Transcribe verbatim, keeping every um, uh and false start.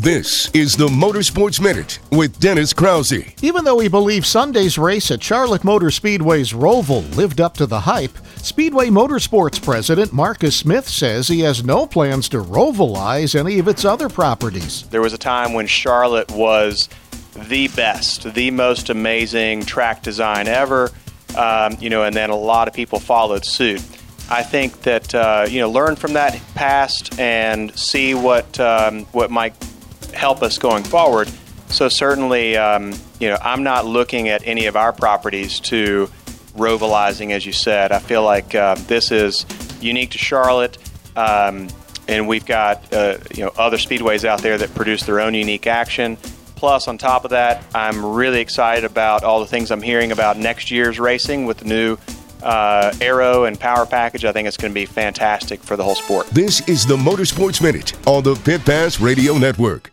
This is the Motorsports Minute with Dennis Krause. Even though he believes Sunday's race at Charlotte Motor Speedway's Roval lived up to the hype, Speedway Motorsports President Marcus Smith says he has no plans to Rovalize any of its other properties. There was a time when Charlotte was the best, the most amazing track design ever, um, you know, and then a lot of people followed suit. I think that, uh, you know, learn from that past and see what um, what might help us going forward. So certainly, um, you know, I'm not looking at any of our properties to Rovalizing, as you said. I feel like uh, this is unique to Charlotte, um, and we've got, uh, you know, other speedways out there that produce their own unique action. Plus, on top of that, I'm really excited about all the things I'm hearing about next year's racing with the new Uh, aero and power package. I think it's going to be fantastic for the whole sport. This is the Motorsports Minute on the Pit Pass Radio Network.